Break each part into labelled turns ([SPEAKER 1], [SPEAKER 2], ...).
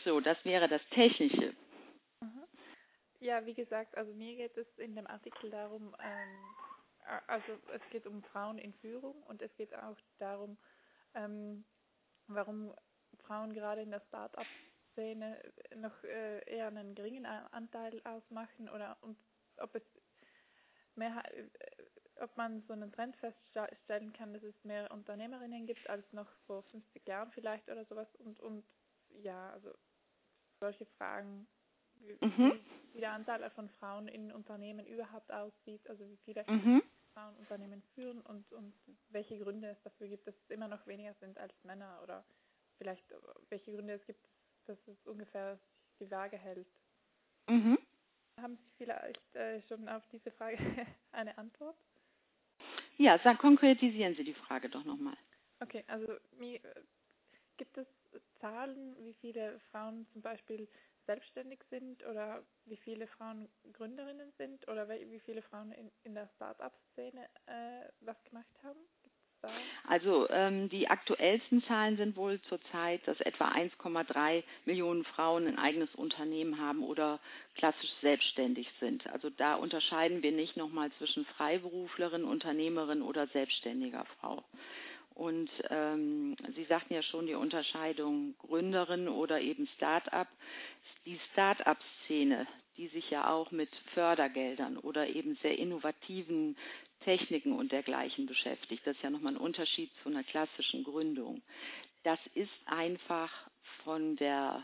[SPEAKER 1] So, das wäre das Technische.
[SPEAKER 2] Mhm. Ja, wie gesagt, also mir geht es in dem Artikel darum, also es geht um Frauen in Führung und es geht auch darum, warum Frauen gerade in der Start-up-Szene noch eher einen geringen Anteil ausmachen oder und ob es mehr, ob man so einen Trend feststellen kann, dass es mehr Unternehmerinnen gibt als noch vor 50 Jahren vielleicht oder sowas und ja, also solche Fragen,
[SPEAKER 1] Mhm.
[SPEAKER 2] wie der Anteil von Frauen in Unternehmen überhaupt aussieht, also wie viele
[SPEAKER 1] Mhm.
[SPEAKER 2] Frauen Unternehmen führen und welche Gründe es dafür gibt, dass es immer noch weniger sind als Männer oder vielleicht welche Gründe es gibt, dass es ungefähr die Waage hält.
[SPEAKER 1] Mhm.
[SPEAKER 2] Haben Sie vielleicht schon auf diese Frage eine Antwort?
[SPEAKER 1] Ja, konkretisieren Sie die Frage doch nochmal.
[SPEAKER 2] Okay, also gibt es Zahlen, wie viele Frauen zum Beispiel selbstständig sind oder wie viele Frauen Gründerinnen sind oder wie viele Frauen in der Start-up-Szene was gemacht haben? Gibt es da?
[SPEAKER 1] Also die aktuellsten Zahlen sind wohl zurzeit, dass etwa 1,3 Millionen Frauen ein eigenes Unternehmen haben oder klassisch selbstständig sind. Also da unterscheiden wir nicht nochmal zwischen Freiberuflerin, Unternehmerin oder selbstständiger Frau. Und Sie sagten ja schon die Unterscheidung Gründerin oder eben Start-up. Die Start-up-Szene, die sich ja auch mit Fördergeldern oder eben sehr innovativen Techniken und dergleichen beschäftigt, das ist ja nochmal ein Unterschied zu einer klassischen Gründung. Das ist einfach von der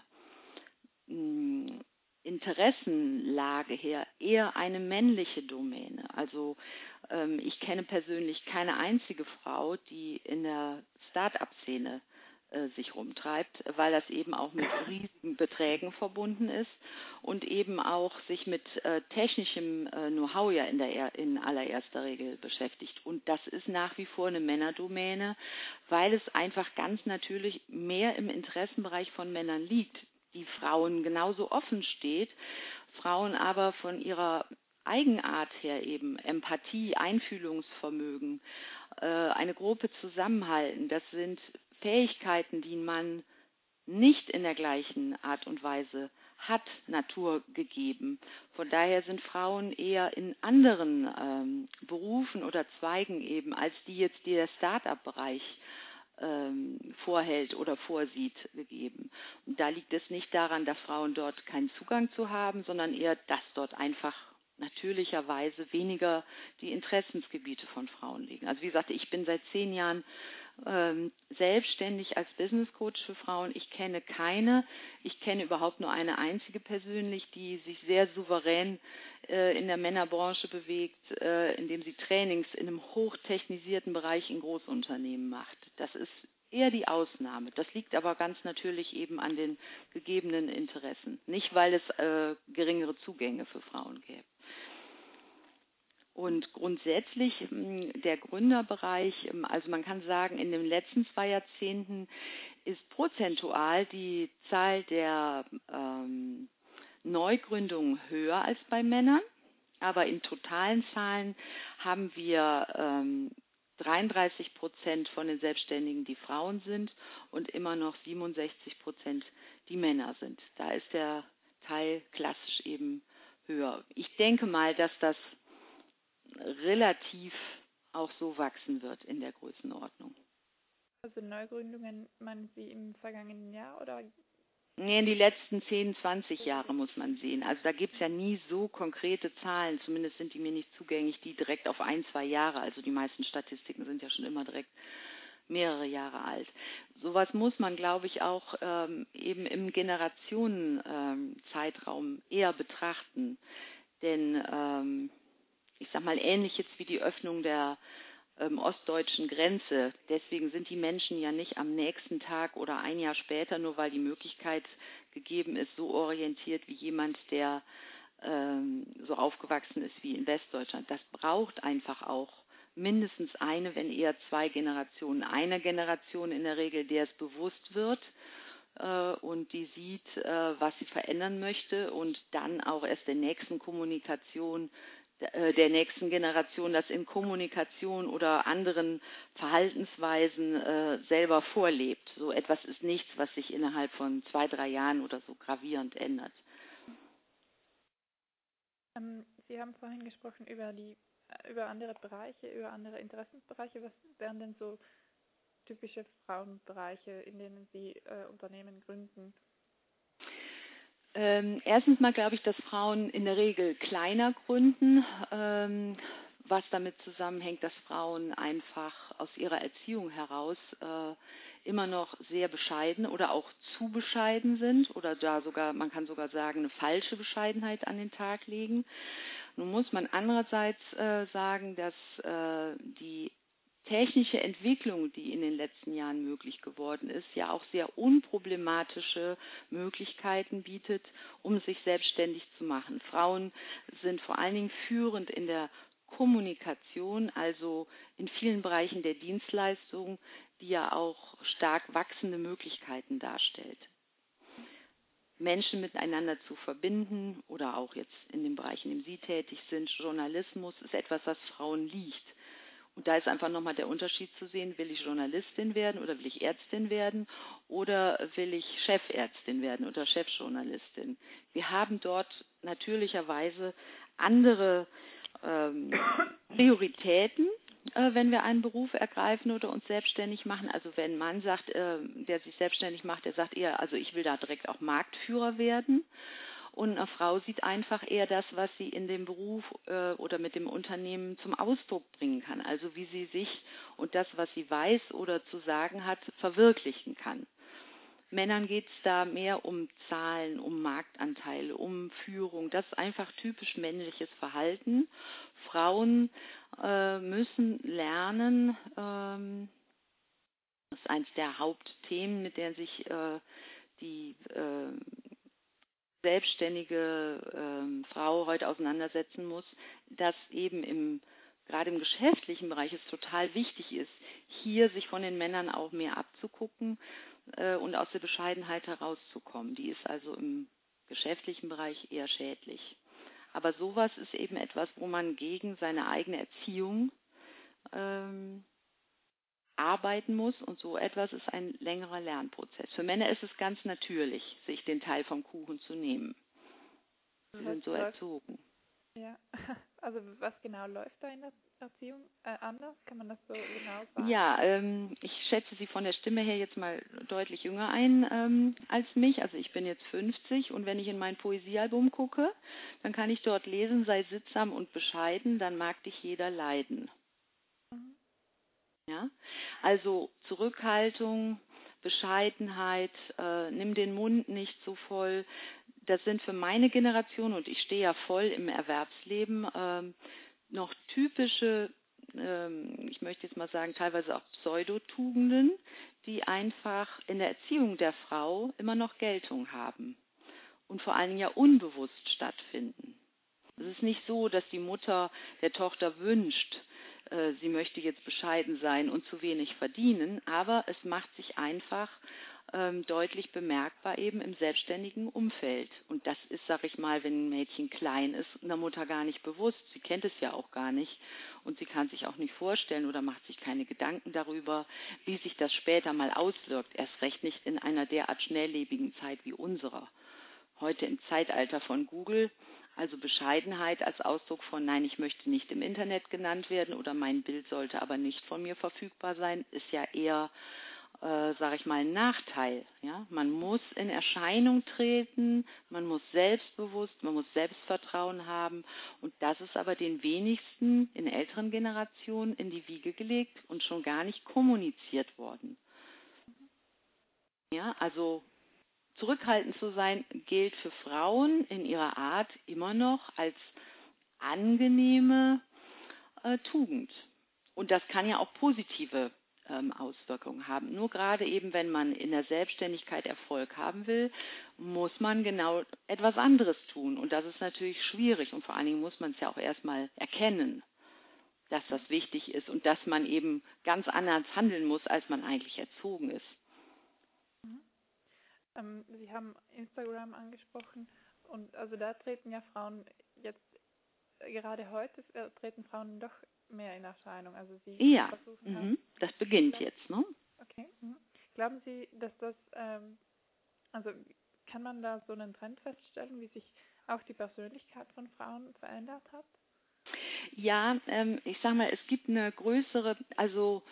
[SPEAKER 1] Interessenlage her eher eine männliche Domäne. Also ich kenne persönlich keine einzige Frau, die in der Start-up-Szene sich rumtreibt, weil das eben auch mit riesigen Beträgen verbunden ist und eben auch sich mit technischem Know-how ja in allererster Regel beschäftigt. Und das ist nach wie vor eine Männerdomäne, weil es einfach ganz natürlich mehr im Interessenbereich von Männern liegt, die Frauen genauso offen steht, Frauen aber von ihrer Eigenart her eben Empathie, Einfühlungsvermögen, eine Gruppe zusammenhalten, das sind Fähigkeiten, die ein Mann nicht in der gleichen Art und Weise hat, Natur gegeben. Von daher sind Frauen eher in anderen Berufen oder Zweigen eben, als die jetzt der Start-up-Bereich vorhält oder vorsieht, gegeben. Und da liegt es nicht daran, dass Frauen dort keinen Zugang zu haben, sondern eher, dass dort einfach natürlicherweise weniger die Interessensgebiete von Frauen liegen. Also wie gesagt, ich bin seit 10 Jahren selbstständig als Business Coach für Frauen. Ich kenne keine. Ich kenne überhaupt nur eine einzige persönlich, die sich sehr souverän in der Männerbranche bewegt, indem sie Trainings in einem hochtechnisierten Bereich in Großunternehmen macht. Das ist eher die Ausnahme. Das liegt aber ganz natürlich eben an den gegebenen Interessen. Nicht, weil es geringere Zugänge für Frauen gäbe. Und grundsätzlich der Gründerbereich, also man kann sagen, in den letzten 2 Jahrzehnten ist prozentual die Zahl der Neugründungen höher als bei Männern. Aber in totalen Zahlen haben wir 33% von den Selbstständigen, die Frauen sind und immer noch 67%, die Männer sind. Da ist der Teil klassisch eben höher. Ich denke mal, dass das relativ auch so wachsen wird in der Größenordnung.
[SPEAKER 2] Also Neugründungen, meinen Sie im vergangenen Jahr oder?
[SPEAKER 1] Nee, in die letzten 10, 20 Jahre muss man sehen. Also da gibt es ja nie so konkrete Zahlen, zumindest sind die mir nicht zugänglich, die direkt auf 1, 2 Jahre, also die meisten Statistiken sind ja schon immer direkt mehrere Jahre alt. Sowas muss man, glaube ich, auch eben im Generationenzeitraum eher betrachten. Denn ich sag mal, ähnlich jetzt wie die Öffnung der ostdeutschen Grenze. Deswegen sind die Menschen ja nicht am nächsten Tag oder ein Jahr später, nur weil die Möglichkeit gegeben ist, so orientiert wie jemand, der so aufgewachsen ist wie in Westdeutschland. Das braucht einfach auch mindestens eine, wenn eher 2 Generationen. Eine Generation in der Regel, der es bewusst wird und die sieht, was sie verändern möchte und dann auch erst der nächsten Kommunikation der nächsten Generation das in Kommunikation oder anderen Verhaltensweisen selber vorlebt. So etwas ist nichts, was sich innerhalb von 2, 3 Jahren oder so gravierend ändert.
[SPEAKER 2] Sie haben vorhin gesprochen über andere Bereiche, über andere Interessensbereiche. Was wären denn so typische Frauenbereiche, in denen Sie Unternehmen gründen?
[SPEAKER 1] Erstens mal glaube ich, dass Frauen in der Regel kleiner gründen, was damit zusammenhängt, dass Frauen einfach aus ihrer Erziehung heraus immer noch sehr bescheiden oder auch zu bescheiden sind oder da sogar, man kann sogar sagen, eine falsche Bescheidenheit an den Tag legen. Nun muss man andererseits sagen, dass die technische Entwicklung, die in den letzten Jahren möglich geworden ist, ja auch sehr unproblematische Möglichkeiten bietet, um sich selbstständig zu machen. Frauen sind vor allen Dingen führend in der Kommunikation, also in vielen Bereichen der Dienstleistung, die ja auch stark wachsende Möglichkeiten darstellt. Menschen miteinander zu verbinden oder auch jetzt in dem Bereich, in dem Sie tätig sind, Journalismus ist etwas, was Frauen liegt. Und da ist einfach nochmal der Unterschied zu sehen, will ich Journalistin werden oder will ich Ärztin werden oder will ich Chefärztin werden oder Chefjournalistin. Wir haben dort natürlicherweise andere Prioritäten, wenn wir einen Beruf ergreifen oder uns selbstständig machen. Also wenn ein Mann sagt, der sich selbstständig macht, der sagt eher, also ich will da direkt auch Marktführer werden. Und eine Frau sieht einfach eher das, was sie in dem Beruf oder mit dem Unternehmen zum Ausdruck bringen kann. Also wie sie sich und das, was sie weiß oder zu sagen hat, verwirklichen kann. Männern geht es da mehr um Zahlen, um Marktanteile, um Führung. Das ist einfach typisch männliches Verhalten. Frauen müssen lernen, das ist eines der Hauptthemen, mit denen sich die selbstständige Frau heute auseinandersetzen muss, dass eben gerade im geschäftlichen Bereich es total wichtig ist, hier sich von den Männern auch mehr abzugucken und aus der Bescheidenheit herauszukommen. Die ist also im geschäftlichen Bereich eher schädlich. Aber sowas ist eben etwas, wo man gegen seine eigene Erziehung arbeiten muss und so etwas ist ein längerer Lernprozess. Für Männer ist es ganz natürlich, sich den Teil vom Kuchen zu nehmen. Sie sind so erzogen.
[SPEAKER 2] Ja, also was genau läuft da in der Erziehung anders? Kann man das so genau sagen?
[SPEAKER 1] Ja, ich schätze Sie von der Stimme her jetzt mal deutlich jünger ein als mich. Also ich bin jetzt 50 und wenn ich in mein Poesiealbum gucke, dann kann ich dort lesen, sei sittsam und bescheiden, dann mag dich jeder leiden. Ja? Also Zurückhaltung, Bescheidenheit, nimm den Mund nicht so voll. Das sind für meine Generation, und ich stehe ja voll im Erwerbsleben, noch typische, ich möchte jetzt mal sagen, teilweise auch Pseudotugenden, die einfach in der Erziehung der Frau immer noch Geltung haben und vor allen Dingen ja unbewusst stattfinden. Es ist nicht so, dass die Mutter der Tochter wünscht, sie möchte jetzt bescheiden sein und zu wenig verdienen, aber es macht sich einfach deutlich bemerkbar eben im selbstständigen Umfeld. Und das ist, sag ich mal, wenn ein Mädchen klein ist, einer Mutter gar nicht bewusst. Sie kennt es ja auch gar nicht und sie kann sich auch nicht vorstellen oder macht sich keine Gedanken darüber, wie sich das später mal auswirkt. Erst recht nicht in einer derart schnelllebigen Zeit wie unserer. Heute im Zeitalter von Google, also Bescheidenheit als Ausdruck von nein, ich möchte nicht im Internet genannt werden oder mein Bild sollte aber nicht von mir verfügbar sein, ist ja eher, sage ich mal, ein Nachteil. Ja? Man muss in Erscheinung treten, man muss selbstbewusst, man muss Selbstvertrauen haben und das ist aber den wenigsten in älteren Generationen in die Wiege gelegt und schon gar nicht kommuniziert worden. Ja, also zurückhaltend zu sein gilt für Frauen in ihrer Art immer noch als angenehme Tugend. Und das kann ja auch positive Auswirkungen haben. Nur gerade eben, wenn man in der Selbstständigkeit Erfolg haben will, muss man genau etwas anderes tun. Und das ist natürlich schwierig. Und vor allen Dingen muss man es ja auch erstmal erkennen, dass das wichtig ist und dass man eben ganz anders handeln muss, als man eigentlich erzogen ist.
[SPEAKER 2] Sie haben Instagram angesprochen und also da treten ja Frauen jetzt gerade heute treten Frauen doch mehr in Erscheinung. Also sie
[SPEAKER 1] Ja,
[SPEAKER 2] versuchen auch.
[SPEAKER 1] das beginnt jetzt, ne?
[SPEAKER 2] Okay. Glauben Sie, dass das, also kann man da so einen Trend feststellen, wie sich auch die Persönlichkeit von Frauen verändert hat?
[SPEAKER 1] Ja, ich sag mal, es gibt eine größere, also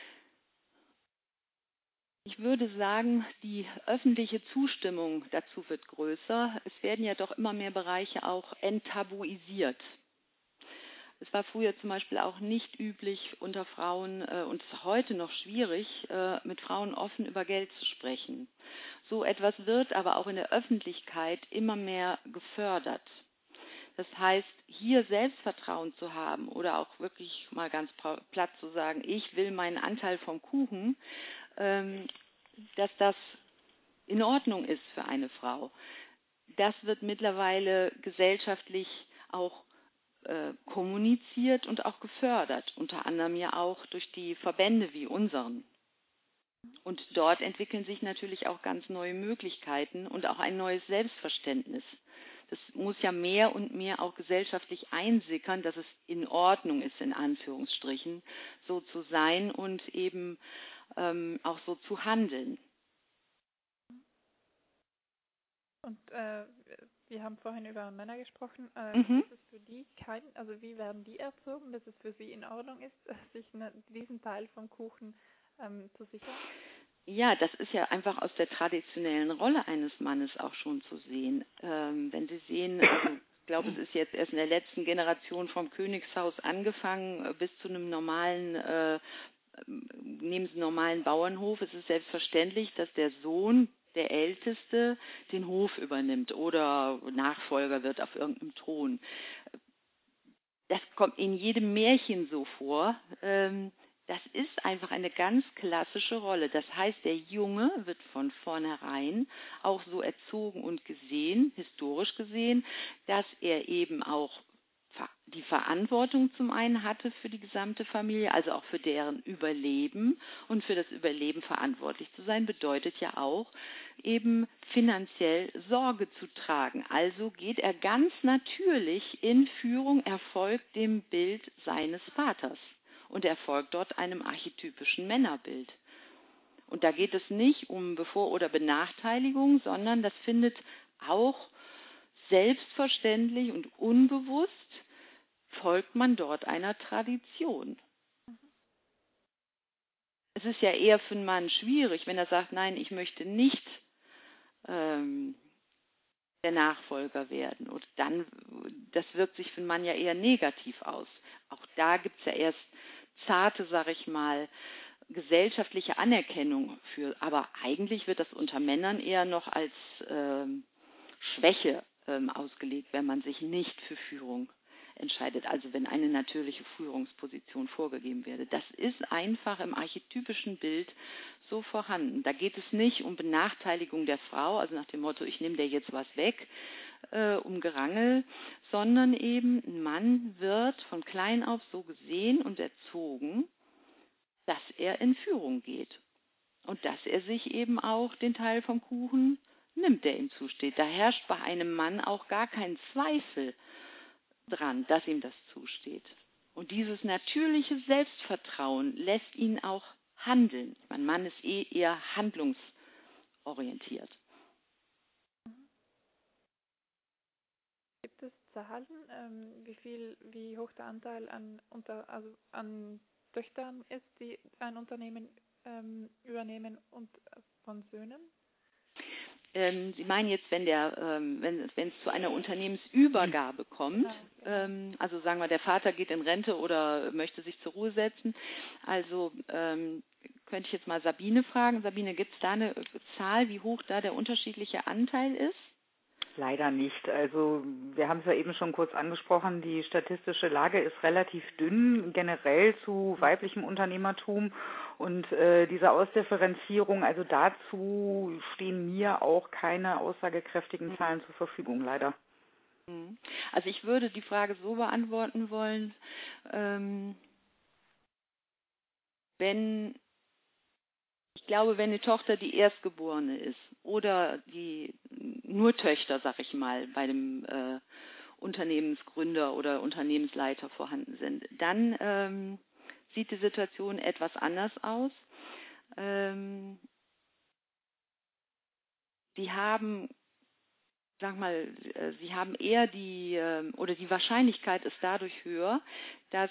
[SPEAKER 1] ich würde sagen, die öffentliche Zustimmung dazu wird größer. Es werden ja doch immer mehr Bereiche auch enttabuisiert. Es war früher zum Beispiel auch nicht üblich unter Frauen und es ist heute noch schwierig, mit Frauen offen über Geld zu sprechen. So etwas wird aber auch in der Öffentlichkeit immer mehr gefördert. Das heißt, hier Selbstvertrauen zu haben oder auch wirklich mal ganz platt zu sagen, ich will meinen Anteil vom Kuchen, dass das in Ordnung ist für eine Frau. Das wird mittlerweile gesellschaftlich auch kommuniziert und auch gefördert, unter anderem ja auch durch die Verbände wie unseren. Und dort entwickeln sich natürlich auch ganz neue Möglichkeiten und auch ein neues Selbstverständnis. Das muss ja mehr und mehr auch gesellschaftlich einsickern, dass es in Ordnung ist, in Anführungsstrichen, so zu sein und eben auch so zu handeln.
[SPEAKER 2] Und wir haben vorhin über Männer gesprochen. Ist es für die also wie werden die erzogen, dass es für sie in Ordnung ist, sich diesen Teil vom Kuchen zu sichern?
[SPEAKER 1] Ja, das ist ja einfach aus der traditionellen Rolle eines Mannes auch schon zu sehen. Wenn Sie sehen, also ich glaube, es ist jetzt erst in der letzten Generation vom Königshaus angefangen bis zu einem normalen, neben dem normalen Bauernhof. Es ist selbstverständlich, dass der Sohn, der Älteste, den Hof übernimmt oder Nachfolger wird auf irgendeinem Thron. Das kommt in jedem Märchen so vor. Das ist einfach eine ganz klassische Rolle. Das heißt, der Junge wird von vornherein auch so erzogen und gesehen, historisch gesehen, dass er eben auch die Verantwortung zum einen hatte für die gesamte Familie, also auch für deren Überleben, und für das Überleben verantwortlich zu sein, bedeutet ja auch eben finanziell Sorge zu tragen. Also geht er ganz natürlich in Führung, er folgt dem Bild seines Vaters und er folgt dort einem archetypischen Männerbild. Und da geht es nicht um Bevor- oder Benachteiligung, sondern das findet auch selbstverständlich und unbewusst folgt man dort einer Tradition. Es ist ja eher für einen Mann schwierig, wenn er sagt, nein, ich möchte nicht der Nachfolger werden. Und dann, das wirkt sich für einen Mann ja eher negativ aus. Auch da gibt es ja erst zarte, sag ich mal, gesellschaftliche Anerkennung für. Aber eigentlich wird das unter Männern eher noch als Schwäche ausgelegt, wenn man sich nicht für Führung entscheidet, also wenn eine natürliche Führungsposition vorgegeben werde. Das ist einfach im archetypischen Bild so vorhanden. Da geht es nicht um Benachteiligung der Frau, also nach dem Motto, ich nehme dir jetzt was weg, um Gerangel, sondern eben ein Mann wird von klein auf so gesehen und erzogen, dass er in Führung geht und dass er sich eben auch den Teil vom Kuchen nimmt, der ihm zusteht. Da herrscht bei einem Mann auch gar kein Zweifel dran, dass ihm das zusteht. Und dieses natürliche Selbstvertrauen lässt ihn auch handeln. Mein Mann ist eher handlungsorientiert.
[SPEAKER 2] Gibt es Zahlen, wie hoch der Anteil an Töchtern ist, die ein Unternehmen übernehmen und von Söhnen?
[SPEAKER 1] Sie meinen jetzt, wenn es zu einer Unternehmensübergabe kommt,
[SPEAKER 2] Genau.
[SPEAKER 1] also sagen wir, der Vater geht in Rente oder möchte sich zur Ruhe setzen, also könnte ich jetzt mal Sabine fragen. Sabine, gibt es da eine Zahl, wie hoch da der unterschiedliche Anteil ist?
[SPEAKER 3] Leider nicht. Also wir haben es ja eben schon kurz angesprochen, die statistische Lage ist relativ dünn generell zu weiblichem Unternehmertum und diese Ausdifferenzierung, also dazu stehen mir auch keine aussagekräftigen Zahlen zur Verfügung, leider.
[SPEAKER 1] Also ich würde die Frage so beantworten wollen, ich glaube, wenn eine Tochter die Erstgeborene ist oder die nur Töchter, sag ich mal, bei dem Unternehmensgründer oder Unternehmensleiter vorhanden sind. Dann sieht die Situation etwas anders aus. Sie haben eher die Wahrscheinlichkeit ist dadurch höher, dass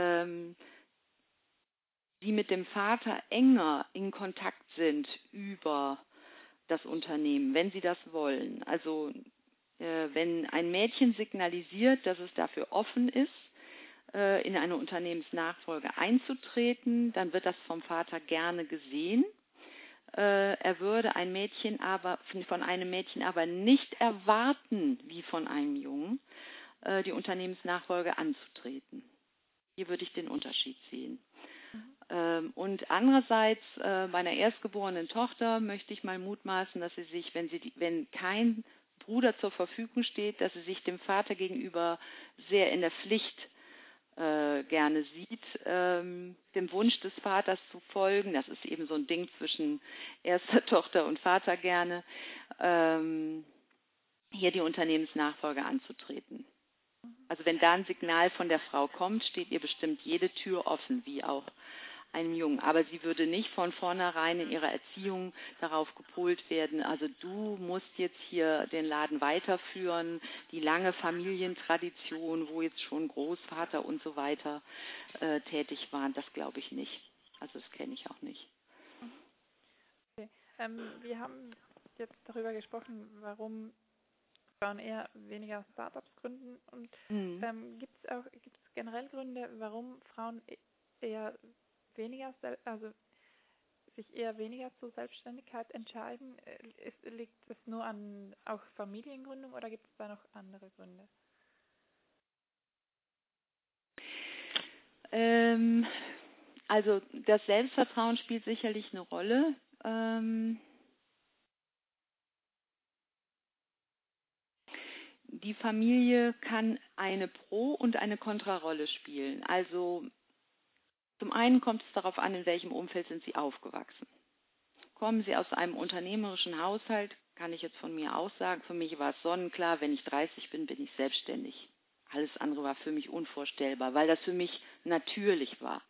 [SPEAKER 1] sie mit dem Vater enger in Kontakt sind über das Unternehmen, wenn sie das wollen. Also wenn ein Mädchen signalisiert, dass es dafür offen ist, in eine Unternehmensnachfolge einzutreten, dann wird das vom Vater gerne gesehen. Er würde von einem Mädchen aber nicht erwarten, wie von einem Jungen, die Unternehmensnachfolge anzutreten. Hier würde ich den Unterschied sehen. Und andererseits bei einer erstgeborenen Tochter möchte ich mal mutmaßen, dass sie sich, wenn kein Bruder zur Verfügung steht, dass sie sich dem Vater gegenüber sehr in der Pflicht gerne sieht, dem Wunsch des Vaters zu folgen. Das ist eben so ein Ding zwischen erster Tochter und Vater gerne, hier die Unternehmensnachfolge anzutreten. Also wenn da ein Signal von der Frau kommt, steht ihr bestimmt jede Tür offen, wie auch einem Jungen. Aber sie würde nicht von vornherein in ihrer Erziehung darauf gepolt werden, also du musst jetzt hier den Laden weiterführen, die lange Familientradition, wo jetzt schon Großvater und so weiter tätig waren, das glaube ich nicht. Also das kenne ich auch nicht.
[SPEAKER 2] Okay. Wir haben jetzt darüber gesprochen, warum Frauen eher weniger Startups gründen. Und gibt es generell Gründe, warum Frauen sich eher weniger zur Selbstständigkeit entscheiden? Liegt es nur an auch Familiengründung oder gibt es da noch andere Gründe?
[SPEAKER 1] Also das Selbstvertrauen spielt sicherlich eine Rolle. Die Familie kann eine Pro- und eine Kontrarolle spielen. Also zum einen kommt es darauf an, in welchem Umfeld sind Sie aufgewachsen. Kommen Sie aus einem unternehmerischen Haushalt, kann ich jetzt von mir auch sagen, für mich war es sonnenklar, wenn ich 30 bin, bin ich selbstständig. Alles andere war für mich unvorstellbar, weil das für mich natürlich war.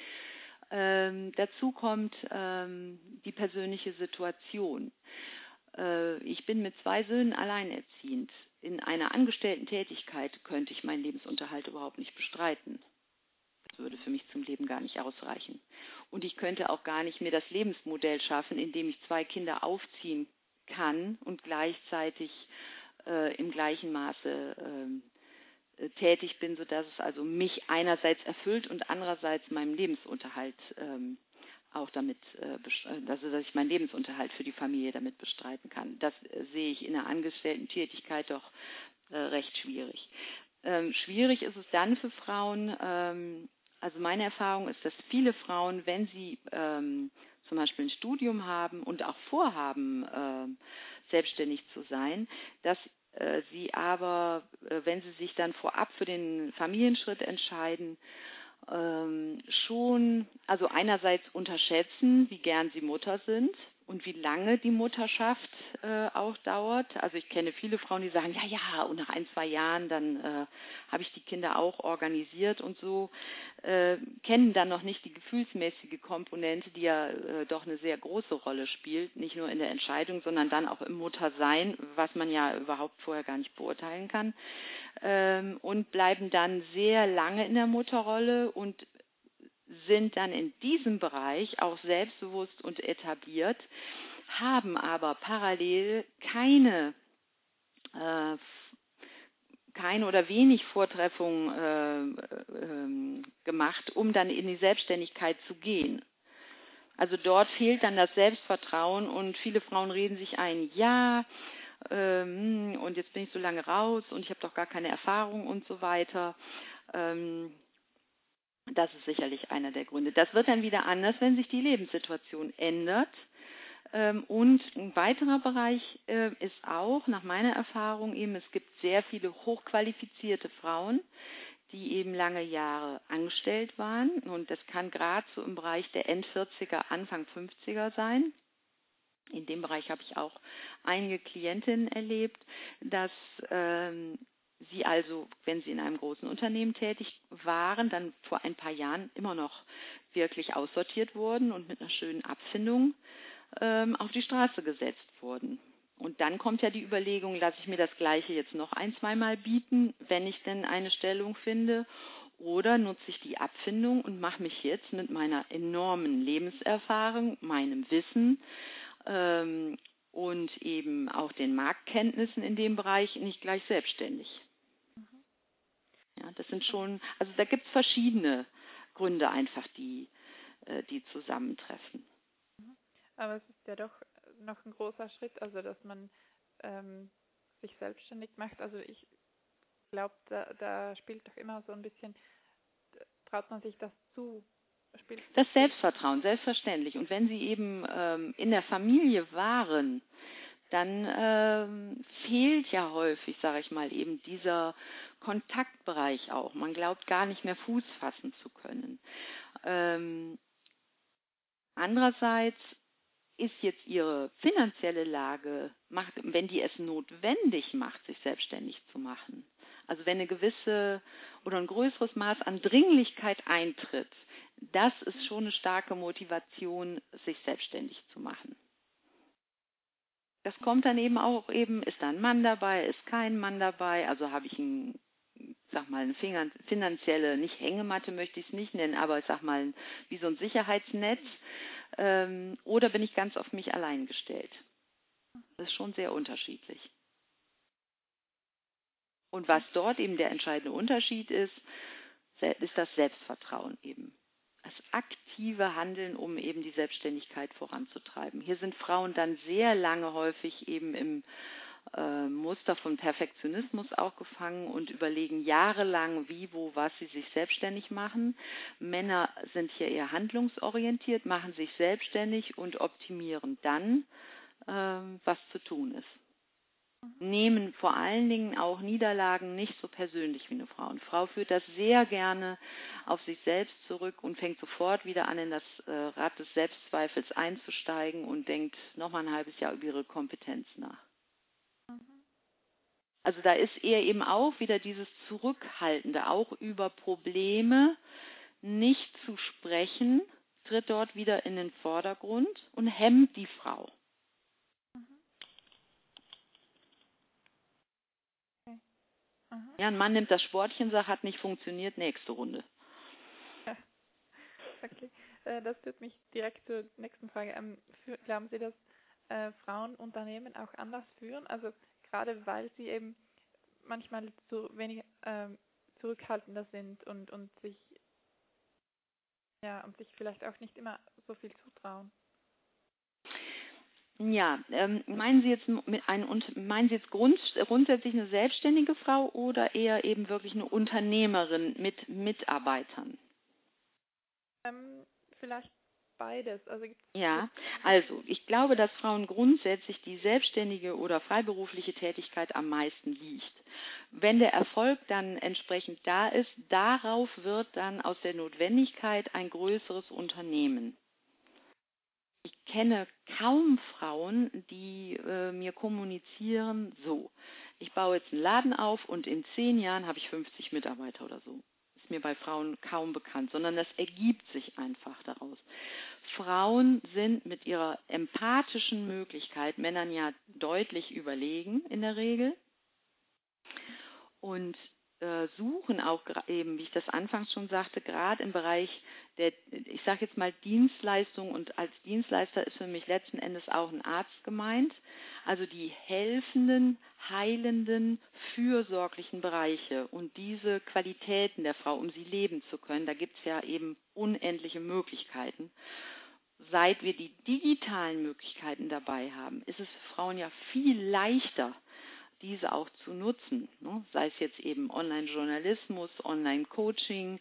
[SPEAKER 1] Dazu kommt die persönliche Situation. Ich bin mit 2 Söhnen alleinerziehend. In einer angestellten Tätigkeit könnte ich meinen Lebensunterhalt überhaupt nicht bestreiten. Das würde für mich zum Leben gar nicht ausreichen. Und ich könnte auch gar nicht mir das Lebensmodell schaffen, in dem ich 2 Kinder aufziehen kann und gleichzeitig im gleichen Maße tätig bin, sodass es also mich einerseits erfüllt und andererseits meinem Lebensunterhalt auch damit, dass ich meinen Lebensunterhalt für die Familie damit bestreiten kann. Das sehe ich in einer Angestellten-Tätigkeit doch recht schwierig. Schwierig ist es dann für Frauen, also meine Erfahrung ist, dass viele Frauen, wenn sie zum Beispiel ein Studium haben und auch vorhaben, selbstständig zu sein, dass sie aber, wenn sie sich dann vorab für den Familienschritt entscheiden, schon, also einerseits unterschätzen, wie gern sie Mutter sind und wie lange die Mutterschaft auch dauert. Also ich kenne viele Frauen, die sagen, ja, und nach 1-2 Jahren, dann habe ich die Kinder auch organisiert und so, kennen dann noch nicht die gefühlsmäßige Komponente, die ja doch eine sehr große Rolle spielt, nicht nur in der Entscheidung, sondern dann auch im Muttersein, was man ja überhaupt vorher gar nicht beurteilen kann, und bleiben dann sehr lange in der Mutterrolle und sind dann in diesem Bereich auch selbstbewusst und etabliert, haben aber parallel keine oder wenig Vortreffungen gemacht, um dann in die Selbstständigkeit zu gehen. Also dort fehlt dann das Selbstvertrauen und viele Frauen reden sich ein, und jetzt bin ich so lange raus und ich habe doch gar keine Erfahrung und so weiter. Das ist sicherlich einer der Gründe. Das wird dann wieder anders, wenn sich die Lebenssituation ändert. Und ein weiterer Bereich ist auch, nach meiner Erfahrung eben, es gibt sehr viele hochqualifizierte Frauen, die eben lange Jahre angestellt waren. Und das kann gerade so im Bereich der End-40er, Anfang 50er sein. In dem Bereich habe ich auch einige Klientinnen erlebt, dass Sie also, wenn Sie in einem großen Unternehmen tätig waren, dann vor ein paar Jahren immer noch wirklich aussortiert wurden und mit einer schönen Abfindung auf die Straße gesetzt wurden. Und dann kommt ja die Überlegung, lasse ich mir das Gleiche jetzt noch ein-, zweimal bieten, wenn ich denn eine Stellung finde, oder nutze ich die Abfindung und mache mich jetzt mit meiner enormen Lebenserfahrung, meinem Wissen und eben auch den Marktkenntnissen in dem Bereich nicht gleich selbstständig. Ja, das sind schon, also da gibt es verschiedene Gründe einfach, die zusammentreffen.
[SPEAKER 2] Aber es ist ja doch noch ein großer Schritt, also dass man sich selbstständig macht. Also ich glaube, da spielt doch immer so ein bisschen, traut man sich das zu?
[SPEAKER 1] Das Selbstvertrauen, selbstverständlich. Und wenn Sie eben in der Familie waren, dann fehlt ja häufig, sage ich mal, eben dieser Kontaktbereich auch. Man glaubt gar nicht mehr Fuß fassen zu können. Andererseits ist jetzt Ihre finanzielle Lage, wenn die es notwendig macht, sich selbstständig zu machen. Also wenn eine gewisse oder ein größeres Maß an Dringlichkeit eintritt, das ist schon eine starke Motivation, sich selbstständig zu machen. Das kommt dann eben auch ist da ein Mann dabei, ist kein Mann dabei, also habe ich eine finanzielle, nicht Hängematte möchte ich es nicht nennen, aber ich sag mal, wie so ein Sicherheitsnetz, oder bin ich ganz auf mich allein gestellt. Das ist schon sehr unterschiedlich. Und was dort eben der entscheidende Unterschied ist das Selbstvertrauen eben. Das aktive Handeln, um eben die Selbstständigkeit voranzutreiben. Hier sind Frauen dann sehr lange häufig eben im Muster von Perfektionismus auch gefangen und überlegen jahrelang, wie, wo, was sie sich selbstständig machen. Männer sind hier eher handlungsorientiert, machen sich selbstständig und optimieren dann, was zu tun ist. Nehmen vor allen Dingen auch Niederlagen nicht so persönlich wie eine Frau. Eine Frau führt das sehr gerne auf sich selbst zurück und fängt sofort wieder an, in das Rad des Selbstzweifels einzusteigen und denkt nochmal ein halbes Jahr über ihre Kompetenz nach. Also da ist eher eben auch wieder dieses Zurückhaltende, auch über Probleme nicht zu sprechen, tritt dort wieder in den Vordergrund und hemmt die Frau. Ja, ein Mann nimmt das Sportchen, sagt, hat nicht funktioniert, nächste Runde.
[SPEAKER 2] Ja. Okay, das führt mich direkt zur nächsten Frage. Glauben Sie, dass Frauen Unternehmen auch anders führen? Also gerade weil sie eben manchmal zu wenig zurückhaltender sind und sich vielleicht auch nicht immer so viel zutrauen.
[SPEAKER 1] Ja, meinen Sie jetzt grundsätzlich eine selbstständige Frau oder eher eben wirklich eine Unternehmerin mit Mitarbeitern?
[SPEAKER 2] Vielleicht beides.
[SPEAKER 1] Ja, also ich glaube, dass Frauen grundsätzlich die selbstständige oder freiberufliche Tätigkeit am meisten liegt. Wenn der Erfolg dann entsprechend da ist, darauf wird dann aus der Notwendigkeit ein größeres Unternehmen. Ich kenne kaum Frauen, die mir kommunizieren, so, ich baue jetzt einen Laden auf und in 10 Jahren habe ich 50 Mitarbeiter oder so. Ist mir bei Frauen kaum bekannt, sondern das ergibt sich einfach daraus. Frauen sind mit ihrer empathischen Möglichkeit Männern ja deutlich überlegen in der Regel und suchen auch eben, wie ich das anfangs schon sagte, gerade im Bereich der, ich sage jetzt mal Dienstleistung, und als Dienstleister ist für mich letzten Endes auch ein Arzt gemeint, also die helfenden, heilenden, fürsorglichen Bereiche und diese Qualitäten der Frau, um sie leben zu können, da gibt es ja eben unendliche Möglichkeiten. Seit wir die digitalen Möglichkeiten dabei haben, ist es für Frauen ja viel leichter, diese auch zu nutzen, ne? Sei es jetzt eben Online-Journalismus, Online-Coaching.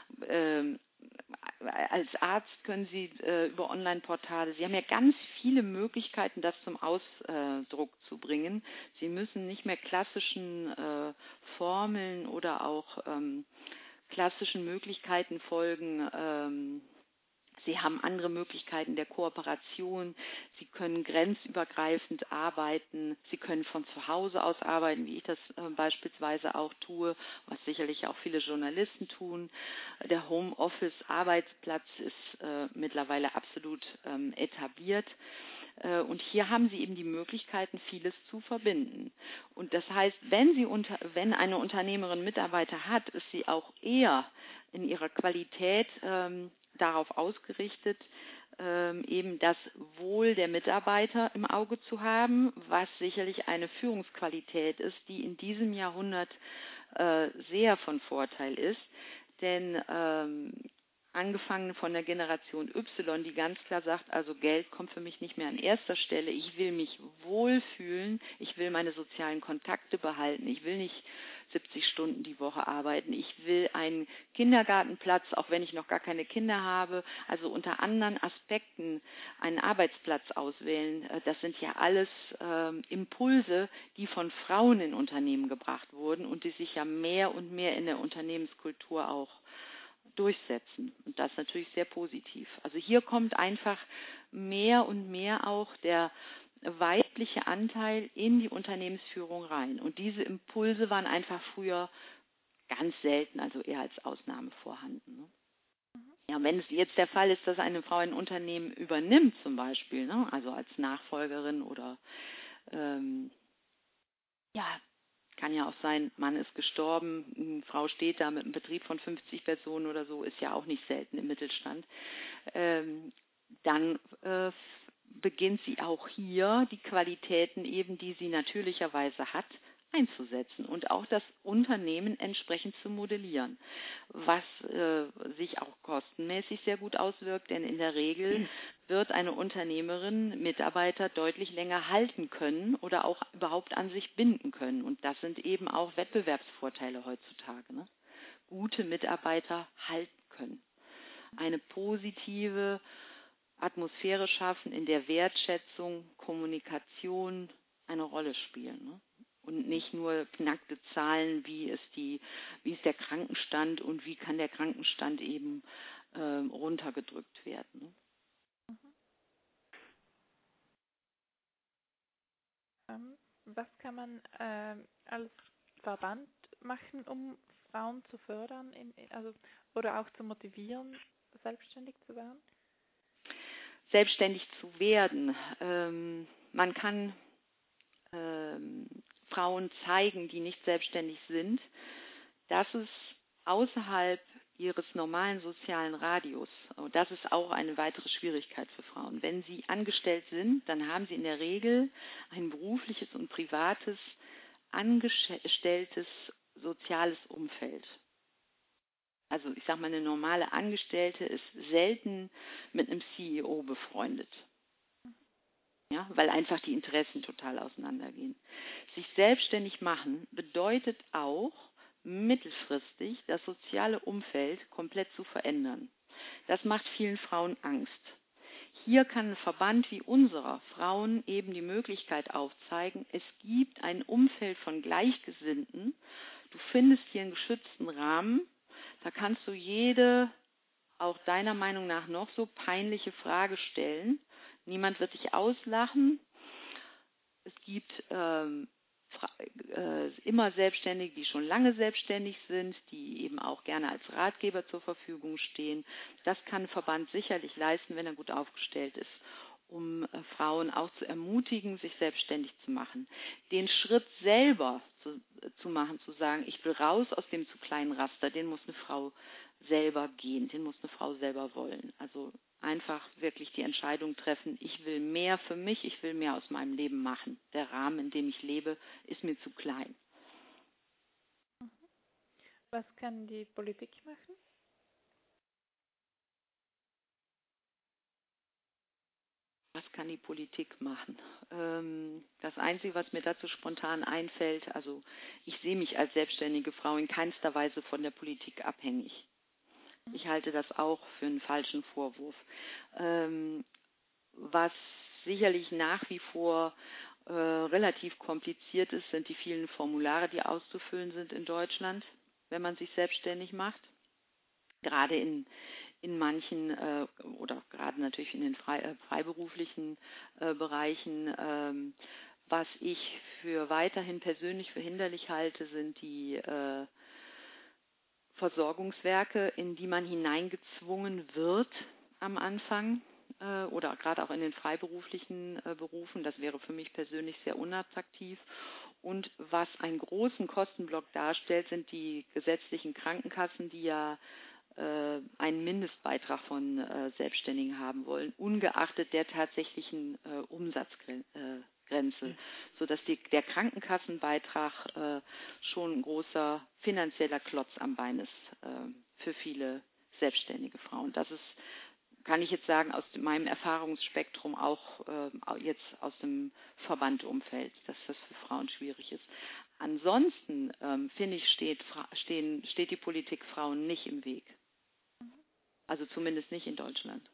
[SPEAKER 1] Als Arzt können Sie über Online-Portale, Sie haben ja ganz viele Möglichkeiten, das zum Ausdruck zu bringen. Sie müssen nicht mehr klassischen Formeln oder auch klassischen Möglichkeiten folgen, Sie haben andere Möglichkeiten der Kooperation. Sie können grenzübergreifend arbeiten. Sie können von zu Hause aus arbeiten, wie ich das beispielsweise auch tue, was sicherlich auch viele Journalisten tun. Der Homeoffice-Arbeitsplatz ist mittlerweile absolut etabliert. Und hier haben Sie eben die Möglichkeiten, vieles zu verbinden. Und das heißt, wenn eine Unternehmerin Mitarbeiter hat, ist sie auch eher in ihrer Qualität darauf ausgerichtet, eben das Wohl der Mitarbeiter im Auge zu haben, was sicherlich eine Führungsqualität ist, die in diesem Jahrhundert sehr von Vorteil ist. Denn angefangen von der Generation Y, die ganz klar sagt, also Geld kommt für mich nicht mehr an erster Stelle. Ich will mich wohlfühlen, ich will meine sozialen Kontakte behalten, ich will nicht 70 Stunden die Woche arbeiten, ich will einen Kindergartenplatz, auch wenn ich noch gar keine Kinder habe, also unter anderen Aspekten einen Arbeitsplatz auswählen. Das sind ja alles Impulse, die von Frauen in Unternehmen gebracht wurden und die sich ja mehr und mehr in der Unternehmenskultur auch durchsetzen. Und das ist natürlich sehr positiv. Also hier kommt einfach mehr und mehr auch der weibliche Anteil in die Unternehmensführung rein. Und diese Impulse waren einfach früher ganz selten, also eher als Ausnahme vorhanden. Ne? Ja, wenn es jetzt der Fall ist, dass eine Frau ein Unternehmen übernimmt zum Beispiel, ne, also als Nachfolgerin oder kann ja auch sein, Mann ist gestorben, eine Frau steht da mit einem Betrieb von 50 Personen oder so, ist ja auch nicht selten im Mittelstand. Dann beginnt sie auch hier die Qualitäten eben, die sie natürlicherweise hat, einzusetzen und auch das Unternehmen entsprechend zu modellieren, was sich auch kostenmäßig sehr gut auswirkt, denn in der Regel wird eine Unternehmerin Mitarbeiter deutlich länger halten können oder auch überhaupt an sich binden können. Und das sind eben auch Wettbewerbsvorteile heutzutage. Ne? Gute Mitarbeiter halten können. Eine positive Atmosphäre schaffen, in der Wertschätzung, Kommunikation eine Rolle spielen. Ne? Und nicht nur knackte Zahlen, wie ist der Krankenstand und wie kann der Krankenstand eben runtergedrückt werden. Ne?
[SPEAKER 2] Was kann man als Verband machen, um Frauen zu fördern, oder auch zu motivieren, selbstständig zu werden?
[SPEAKER 1] Selbstständig zu werden. Man kann Frauen zeigen, die nicht selbstständig sind, dass es außerhalb ihres normalen sozialen Radius, und das ist auch eine weitere Schwierigkeit für Frauen, wenn sie angestellt sind, dann haben sie in der Regel ein berufliches und privates, angestelltes soziales Umfeld. Also ich sage mal, eine normale Angestellte ist selten mit einem CEO befreundet. Ja, weil einfach die Interessen total auseinandergehen. Sich selbstständig machen bedeutet auch, mittelfristig das soziale Umfeld komplett zu verändern. Das macht vielen Frauen Angst. Hier kann ein Verband wie unserer Frauen eben die Möglichkeit aufzeigen, es gibt ein Umfeld von Gleichgesinnten. Du findest hier einen geschützten Rahmen, da kannst du jede, auch deiner Meinung nach noch so peinliche Frage stellen. Niemand wird dich auslachen. Es gibt immer Selbstständige, die schon lange selbstständig sind, die eben auch gerne als Ratgeber zur Verfügung stehen. Das kann ein Verband sicherlich leisten, wenn er gut aufgestellt ist, um Frauen auch zu ermutigen, sich selbstständig zu machen. Den Schritt selber zu machen, zu sagen, ich will raus aus dem zu kleinen Raster, den muss eine Frau selber gehen, den muss eine Frau selber wollen. Also einfach wirklich die Entscheidung treffen, ich will mehr für mich, ich will mehr aus meinem Leben machen. Der Rahmen, in dem ich lebe, ist mir zu klein.
[SPEAKER 2] Was kann die Politik machen?
[SPEAKER 1] Was kann die Politik machen? Das Einzige, was mir dazu spontan einfällt, also ich sehe mich als selbstständige Frau in keinster Weise von der Politik abhängig. Ich halte das auch für einen falschen Vorwurf. Was sicherlich nach wie vor relativ kompliziert ist, sind die vielen Formulare, die auszufüllen sind in Deutschland, wenn man sich selbstständig macht. Gerade in in manchen oder gerade natürlich in den freiberuflichen Bereichen. Was ich für weiterhin persönlich für hinderlich halte, sind die Versorgungswerke, in die man hineingezwungen wird am Anfang oder gerade auch in den freiberuflichen Berufen. Das wäre für mich persönlich sehr unattraktiv. Und was einen großen Kostenblock darstellt, sind die gesetzlichen Krankenkassen, die ja einen Mindestbeitrag von Selbstständigen haben wollen, ungeachtet der tatsächlichen Umsatzgrenze, sodass der Krankenkassenbeitrag schon ein großer finanzieller Klotz am Bein ist für viele selbstständige Frauen. Das ist, kann ich jetzt sagen, aus meinem Erfahrungsspektrum auch jetzt aus dem Verbandumfeld, dass das für Frauen schwierig ist. Ansonsten finde ich, steht die Politik Frauen nicht im Weg. Also zumindest nicht in Deutschland.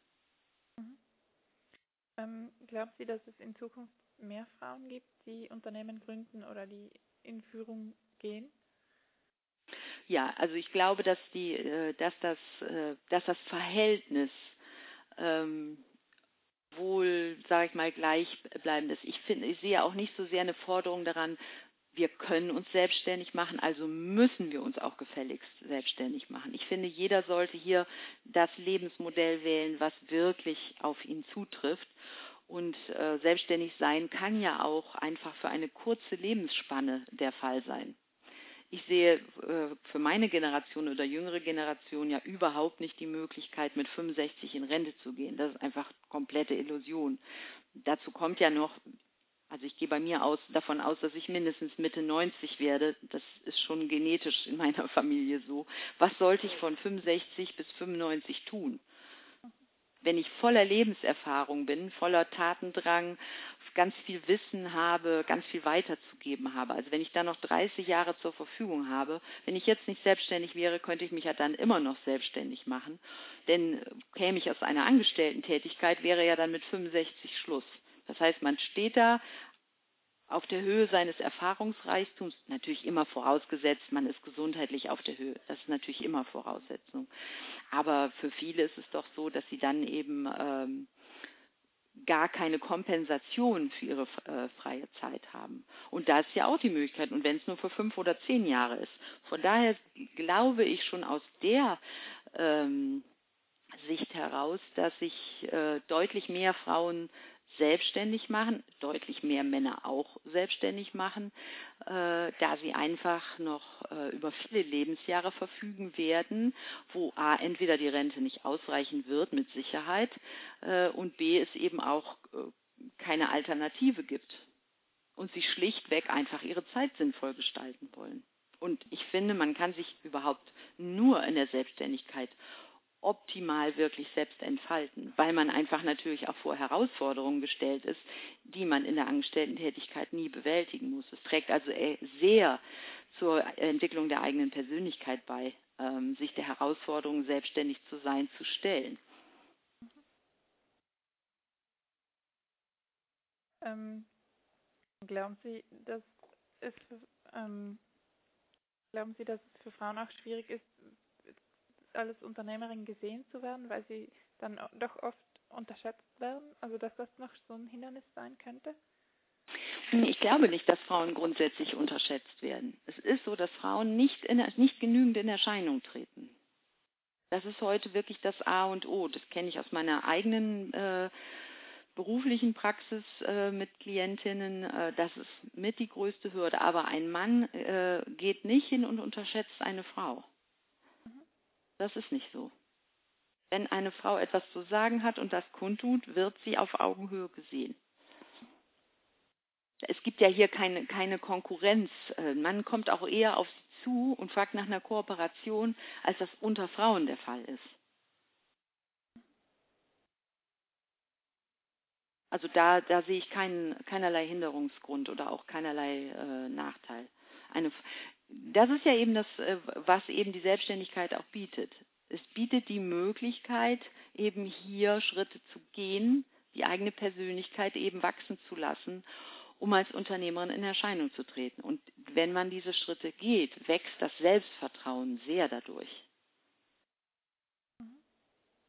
[SPEAKER 2] Glauben Sie, dass es in Zukunft mehr Frauen gibt, die Unternehmen gründen oder die in Führung gehen?
[SPEAKER 1] Ja, also ich glaube, dass das Verhältnis wohl, sage ich mal, gleichbleibend ist. Ich sehe auch nicht so sehr eine Forderung daran, wir können uns selbstständig machen, also müssen wir uns auch gefälligst selbstständig machen. Ich finde, jeder sollte hier das Lebensmodell wählen, was wirklich auf ihn zutrifft. Und selbstständig sein kann ja auch einfach für eine kurze Lebensspanne der Fall sein. Ich sehe für meine Generation oder jüngere Generation ja überhaupt nicht die Möglichkeit, mit 65 in Rente zu gehen. Das ist einfach komplette Illusion. Dazu kommt ja noch, also ich gehe bei mir davon aus, dass ich mindestens Mitte 90 werde. Das ist schon genetisch in meiner Familie so. Was sollte ich von 65 bis 95 tun? Wenn ich voller Lebenserfahrung bin, voller Tatendrang, ganz viel Wissen habe, ganz viel weiterzugeben habe. Also wenn ich dann noch 30 Jahre zur Verfügung habe, wenn ich jetzt nicht selbstständig wäre, könnte ich mich ja dann immer noch selbstständig machen. Denn käme ich aus einer Angestellten-Tätigkeit, wäre ja dann mit 65 Schluss. Das heißt, man steht da auf der Höhe seines Erfahrungsreichtums, natürlich immer vorausgesetzt, man ist gesundheitlich auf der Höhe. Das ist natürlich immer Voraussetzung. Aber für viele ist es doch so, dass sie dann eben gar keine Kompensation für ihre freie Zeit haben. Und da ist ja auch die Möglichkeit, und wenn es nur für 5 oder 10 Jahre ist. Von daher glaube ich schon aus der Sicht heraus, dass sich deutlich mehr Frauen selbstständig machen, deutlich mehr Männer auch selbstständig machen, da sie einfach noch über viele Lebensjahre verfügen werden, wo A, entweder die Rente nicht ausreichen wird, mit Sicherheit, und B, es eben auch keine Alternative gibt und sie schlichtweg einfach ihre Zeit sinnvoll gestalten wollen. Und ich finde, man kann sich überhaupt nur in der Selbstständigkeit optimal wirklich selbst entfalten, weil man einfach natürlich auch vor Herausforderungen gestellt ist, die man in der Angestellten-Tätigkeit nie bewältigen muss. Es trägt also sehr zur Entwicklung der eigenen Persönlichkeit bei, sich der Herausforderung, selbstständig zu sein, zu stellen.
[SPEAKER 2] Glauben Sie, dass es für Frauen auch schwierig ist, als Unternehmerin gesehen zu werden, weil sie dann doch oft unterschätzt werden? Also dass das noch so ein Hindernis sein könnte?
[SPEAKER 1] Ich glaube nicht, dass Frauen grundsätzlich unterschätzt werden. Es ist so, dass Frauen nicht genügend in Erscheinung treten. Das ist heute wirklich das A und O. Das kenne ich aus meiner eigenen beruflichen Praxis mit Klientinnen. Das ist mit die größte Hürde. Aber ein Mann geht nicht hin und unterschätzt eine Frau. Das ist nicht so. Wenn eine Frau etwas zu sagen hat und das kundtut, wird sie auf Augenhöhe gesehen. Es gibt ja hier keine Konkurrenz. Man kommt auch eher auf sie zu und fragt nach einer Kooperation, als das unter Frauen der Fall ist. Also da sehe ich keinerlei Hinderungsgrund oder auch keinerlei Nachteil. Das ist ja eben das, was eben die Selbstständigkeit auch bietet. Es bietet die Möglichkeit, eben hier Schritte zu gehen, die eigene Persönlichkeit eben wachsen zu lassen, um als Unternehmerin in Erscheinung zu treten. Und wenn man diese Schritte geht, wächst das Selbstvertrauen sehr dadurch.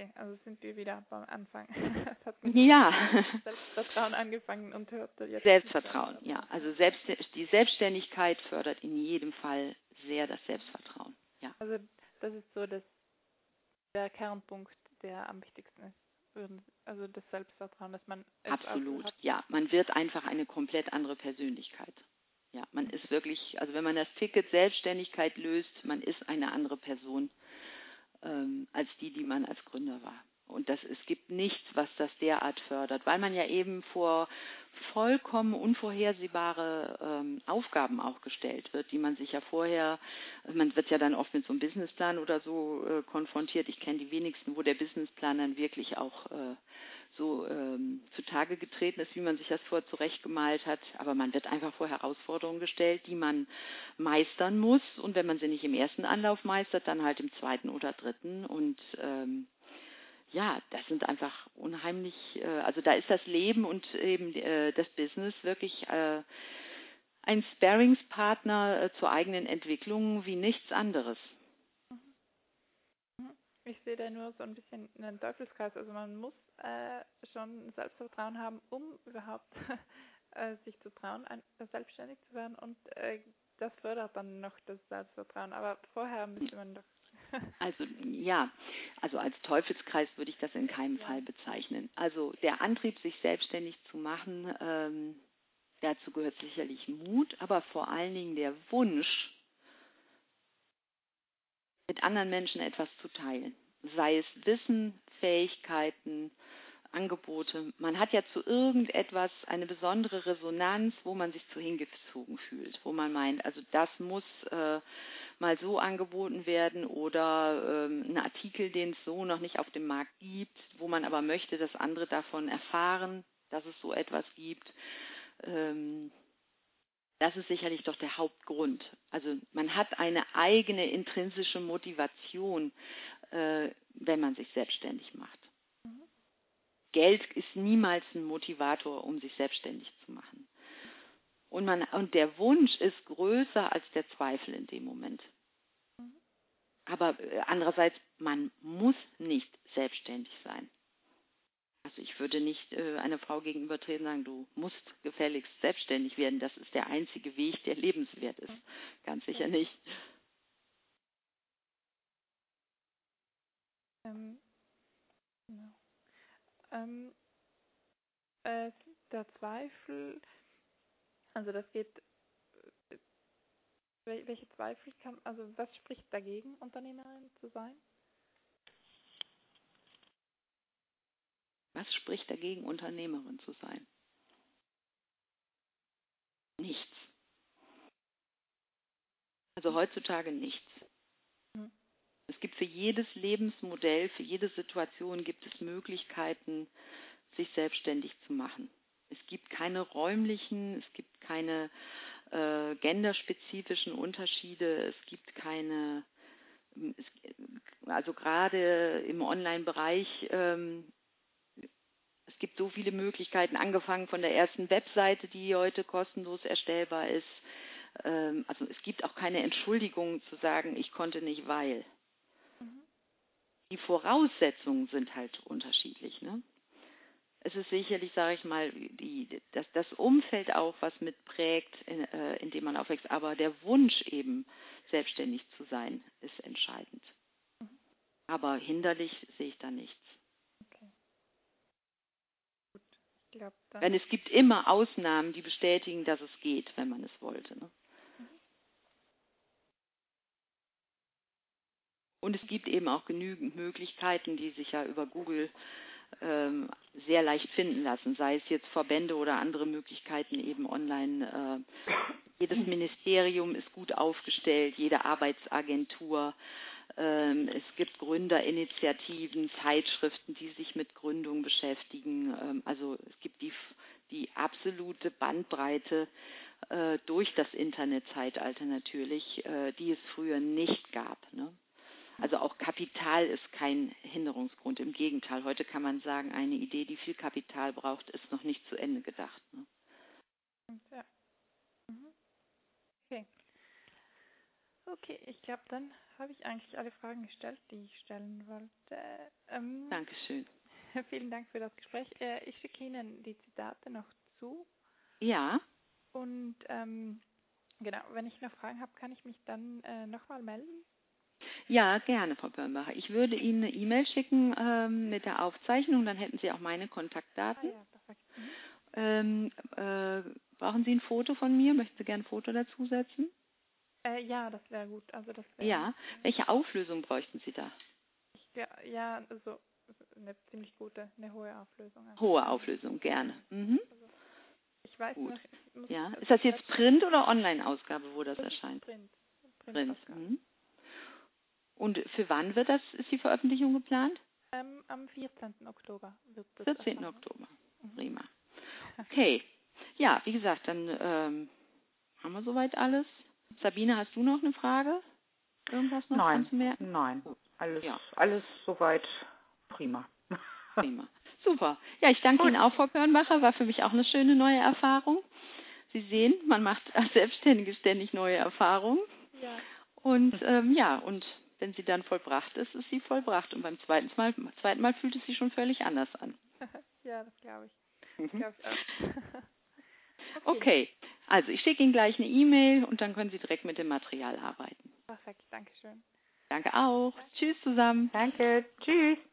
[SPEAKER 2] Okay, also sind wir wieder beim Anfang. Es hat mit
[SPEAKER 1] Ja,
[SPEAKER 2] Selbstvertrauen angefangen und hörte jetzt.
[SPEAKER 1] Selbstvertrauen, ja. Also die Selbstständigkeit fördert in jedem Fall sehr das Selbstvertrauen, ja.
[SPEAKER 2] Also das ist so der Kernpunkt, der am wichtigsten ist. Also das Selbstvertrauen, dass man es
[SPEAKER 1] Absolut,
[SPEAKER 2] auch hat.
[SPEAKER 1] ja. Man wird einfach eine komplett andere Persönlichkeit. Ja, man ist wirklich, also wenn man das Ticket Selbstständigkeit löst, man ist eine andere Person als die man als Gründer war. Und es gibt nichts, was das derart fördert, weil man ja eben vor vollkommen unvorhersehbare Aufgaben auch gestellt wird, die man sich ja vorher, man wird ja dann oft mit so einem Businessplan oder so konfrontiert. Ich kenne die wenigsten, wo der Businessplan dann wirklich auch so zutage getreten ist, wie man sich das vorher zurechtgemalt hat. Aber man wird einfach vor Herausforderungen gestellt, die man meistern muss. Und wenn man sie nicht im ersten Anlauf meistert, dann halt im zweiten oder dritten. Und ja, das sind einfach unheimlich, also da ist das Leben und eben das Business wirklich ein Sparringspartner zur eigenen Entwicklung wie nichts anderes.
[SPEAKER 2] Ich sehe da nur so ein bisschen einen Teufelskreis. Also man muss schon Selbstvertrauen haben, um überhaupt sich zu trauen, selbstständig zu werden. Und das fördert dann noch das Selbstvertrauen. Aber vorher müsste man doch...
[SPEAKER 1] Also ja, also als Teufelskreis würde ich das in keinem Fall bezeichnen. Also der Antrieb, sich selbstständig zu machen, dazu gehört sicherlich Mut, aber vor allen Dingen der Wunsch, mit anderen Menschen etwas zu teilen. Sei es Wissen, Fähigkeiten, Angebote. Man hat ja zu irgendetwas eine besondere Resonanz, wo man sich zu hingezogen fühlt, wo man meint, also das muss mal so angeboten werden oder ein Artikel, den es so noch nicht auf dem Markt gibt, wo man aber möchte, dass andere davon erfahren, dass es so etwas gibt. Das ist sicherlich doch der Hauptgrund. Also man hat eine eigene intrinsische Motivation, wenn man sich selbstständig macht. Geld ist niemals ein Motivator, um sich selbstständig zu machen. Und der Wunsch ist größer als der Zweifel in dem Moment. Aber andererseits, man muss nicht selbstständig sein. Also ich würde nicht einer Frau gegenübertreten und sagen, du musst gefälligst selbstständig werden. Das ist der einzige Weg, der lebenswert ist. Ganz sicher nicht.
[SPEAKER 2] Der Zweifel, also das geht, welche Zweifel also was spricht dagegen, Unternehmerin zu sein?
[SPEAKER 1] Was spricht dagegen, Unternehmerin zu sein? Nichts. Also heutzutage nichts. Es gibt für jedes Lebensmodell, für jede Situation gibt es Möglichkeiten, sich selbstständig zu machen. Es gibt keine räumlichen, es gibt keine genderspezifischen Unterschiede, es gibt keine, also gerade im Online-Bereich, es gibt so viele Möglichkeiten, angefangen von der ersten Webseite, die heute kostenlos erstellbar ist. Also es gibt auch keine Entschuldigung zu sagen, ich konnte nicht, weil. Die Voraussetzungen sind halt unterschiedlich, ne? Es ist sicherlich, sage ich mal, das Umfeld auch, was mitprägt, in dem man aufwächst. Aber der Wunsch eben, selbstständig zu sein, ist entscheidend. Aber hinderlich sehe ich da nichts.
[SPEAKER 2] Okay. Gut. Ich glaube,
[SPEAKER 1] denn es gibt immer Ausnahmen, die bestätigen, dass es geht, wenn man es wollte. Ne? Und es gibt eben auch genügend Möglichkeiten, die sich ja über Google sehr leicht finden lassen, sei es jetzt Verbände oder andere Möglichkeiten eben online. Jedes Ministerium ist gut aufgestellt, jede Arbeitsagentur. Es gibt Gründerinitiativen, Zeitschriften, die sich mit Gründung beschäftigen. Also es gibt die absolute Bandbreite durch das Internetzeitalter natürlich, die es früher nicht gab. Ne? Also auch Kapital ist kein Hinderungsgrund. Im Gegenteil, heute kann man sagen, eine Idee, die viel Kapital braucht, ist noch nicht zu Ende gedacht. Ne?
[SPEAKER 2] Ja. Okay. Okay, ich glaube, dann habe ich eigentlich alle Fragen gestellt, die ich stellen wollte.
[SPEAKER 1] Dankeschön.
[SPEAKER 2] Vielen Dank für das Gespräch. Ich schicke Ihnen die Zitate noch zu
[SPEAKER 1] Ja,
[SPEAKER 2] und genau, wenn ich noch Fragen habe, kann ich mich dann nochmal melden.
[SPEAKER 1] ja, gerne, Frau Birnbacher. Ich würde Ihnen eine E-Mail schicken mit der Aufzeichnung, dann hätten Sie auch meine Kontaktdaten.
[SPEAKER 2] Ja, perfekt.
[SPEAKER 1] Brauchen Sie ein Foto von mir? Möchten Sie gerne ein Foto dazusetzen?
[SPEAKER 2] Ja, das wäre gut. Also das wäre.
[SPEAKER 1] Ja. Welche Auflösung bräuchten Sie da?
[SPEAKER 2] Ja, also eine ziemlich gute, eine hohe Auflösung. Also,
[SPEAKER 1] Hohe Auflösung, gerne. Mhm.
[SPEAKER 2] ich weiß
[SPEAKER 1] Gut.
[SPEAKER 2] noch, ich muss
[SPEAKER 1] Ja. Ist das jetzt Print- oder Online-Ausgabe, wo das erscheint?
[SPEAKER 2] Print.
[SPEAKER 1] Print.
[SPEAKER 2] Ausgabe.
[SPEAKER 1] Mhm. Und für wann ist die Veröffentlichung geplant?
[SPEAKER 2] Am 14. Oktober wird das
[SPEAKER 1] 14.
[SPEAKER 2] erscheinen.
[SPEAKER 1] Oktober. Prima. Okay. Ja, wie gesagt, dann haben wir soweit alles. Sabine, hast du noch eine Frage? Irgendwas noch
[SPEAKER 3] Nein,
[SPEAKER 1] anzumerken?
[SPEAKER 3] nein.
[SPEAKER 1] Gut.
[SPEAKER 3] Alles,
[SPEAKER 1] Ja,
[SPEAKER 3] alles soweit prima.
[SPEAKER 1] prima. Super. Ja, ich danke
[SPEAKER 3] Gut.
[SPEAKER 1] Ihnen auch, Frau Körnbacher. War für mich auch eine schöne neue Erfahrung. Sie sehen, man macht als Selbstständige ständig neue Erfahrungen.
[SPEAKER 2] Ja,
[SPEAKER 1] Und ja, und wenn sie dann vollbracht ist, ist sie vollbracht. Und beim zweiten Mal fühlt es sich schon völlig anders an.
[SPEAKER 2] ja, das glaube ich. Das glaube ich auch.
[SPEAKER 1] Okay, also ich schicke Ihnen gleich eine E-Mail und dann können Sie direkt mit dem Material arbeiten.
[SPEAKER 2] Perfekt, danke schön.
[SPEAKER 1] Danke auch. Tschüss zusammen.
[SPEAKER 3] Danke. Tschüss.